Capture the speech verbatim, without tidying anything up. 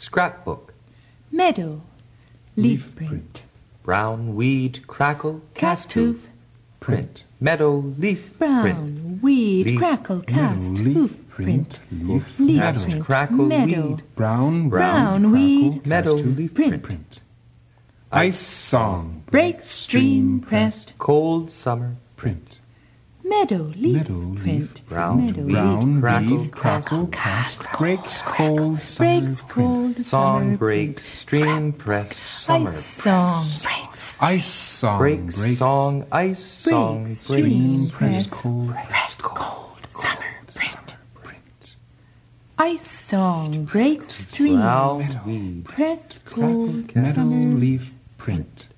scrapbook, meadow, leaf print, brown weed, crackle, cast hoof, print, meadow, leaf, brown print, weed, leaf, crackle, cast meadow, leaf, hoof, print, leaf, leaf cast, print, crackle, meadow, weed, brown, brown weed, weed, crackle, meadow, cast hoof, leaf, print, print. Ice song, break, stream, pressed, cold summer, print. meadow, leaf, Meadow, print, leaf, brown, meadow, weed, brown, crackle, weed, crackle, cast, breaks, cold, summer, breaks, print. cold, song, summer, break, print, stream, pressed, summer, ice song, breaks, Ice song, break, breaks, song, ice song, break, break, stream, pressed, pressed, pressed, cold, pressed, cold, summer, print, summer, print. ice song, breaks, stream, brown weed, pressed, Crackle, cold, meadow, summer, leaf, print.